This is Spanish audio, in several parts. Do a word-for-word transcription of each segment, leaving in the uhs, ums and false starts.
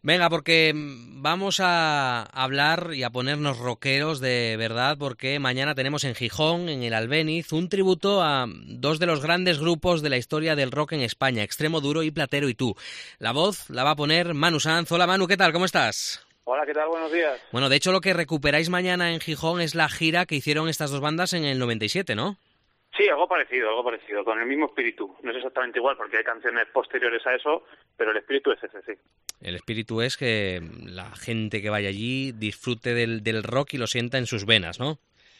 Venga, porque vamos a hablar y a ponernos rockeros de verdad, porque mañana tenemos en Gijón, en el Albéniz, un tributo a dos de los grandes grupos de la historia del rock en España, Extremoduro y Platero y Tú. La voz la va a poner Manu Sanz. Hola Manu, ¿qué tal? ¿Cómo estás? Hola, ¿qué tal? Buenos días. Bueno, de hecho lo que recuperáis mañana en Gijón es la gira que hicieron estas dos bandas en el noventa y siete, ¿no? Sí, algo parecido, algo parecido, con el mismo espíritu. No es exactamente igual porque hay canciones posteriores a eso, pero el espíritu es ese, sí. El espíritu es que la gente que vaya allí disfrute del, del rock y lo sienta en sus venas, ¿no?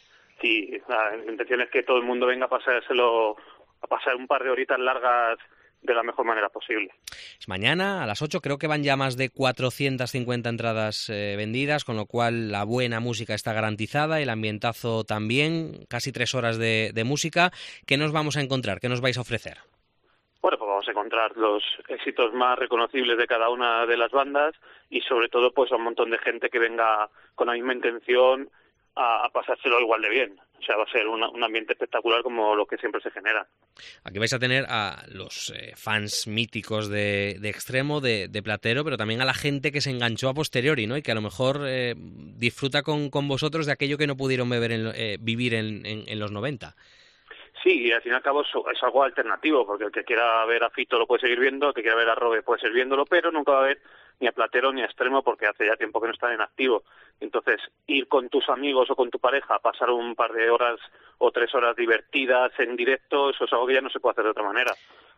Sí, la intención es que todo el mundo venga a pasárselo, a pasar un par de horitas largas de la mejor manera posible. Es mañana a las ocho, creo que van ya más de cuatrocientas cincuenta entradas eh, vendidas, con lo cual la buena música está garantizada, el ambientazo también, casi tres horas de, de música. ¿Qué nos vamos a encontrar? ¿Qué nos vais a ofrecer? Bueno, pues vamos a encontrar los éxitos más reconocibles de cada una de las bandas y sobre todo pues a un montón de gente que venga con la misma intención a, a pasárselo igual de bien. O sea, va a ser una, un ambiente espectacular como lo que siempre se genera. Aquí vais a tener a los eh, fans míticos de, de Extremo, de, de Platero, pero también a la gente que se enganchó a posteriori, ¿no? Y que a lo mejor eh, disfruta con, con vosotros de aquello que no pudieron beber en, eh, vivir en, en, en los noventa. Sí, y al fin y al cabo es, es algo alternativo, porque el que quiera ver a Fito lo puede seguir viendo, el que quiera ver a Robe puede seguir viéndolo, pero nunca va a ver ni a Platero ni a Extremo porque hace ya tiempo que no están en activo. Entonces, ir con tus amigos o con tu pareja a pasar un par de horas o tres horas divertidas en directo, eso es algo que ya no se puede hacer de otra manera.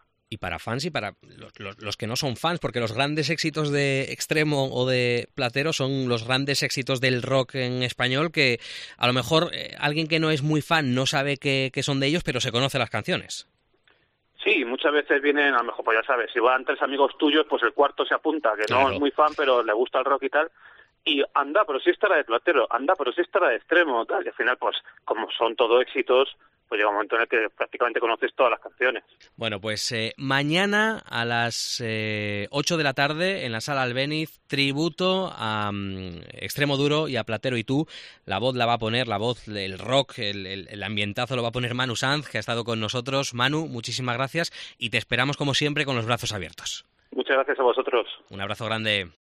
Y para fans y para los, los, los que no son fans, porque los grandes éxitos de Extremo o de Platero son los grandes éxitos del rock en español que a lo mejor eh, alguien que no es muy fan no sabe que, que son de ellos, pero se conoce las canciones. Sí, muchas veces vienen, a lo mejor, pues ya sabes, si van tres amigos tuyos, pues el cuarto se apunta, que Claro. no es muy fan, pero le gusta el rock y tal, y anda, pero si esta era de Platero, anda, pero si esta era de Extremo, tal, y al final, pues, como son todo éxitos, pues llega un momento en el que prácticamente conoces todas las canciones. Bueno, pues eh, mañana a las eh, ocho de la tarde en la Sala Albéniz, tributo a um, Extremoduro y a Platero y Tú. La voz la va a poner, la voz, el rock, el, el, el ambientazo lo va a poner Manu Sanz, que ha estado con nosotros. Manu, muchísimas gracias y te esperamos como siempre con los brazos abiertos. Muchas gracias a vosotros. Un abrazo grande.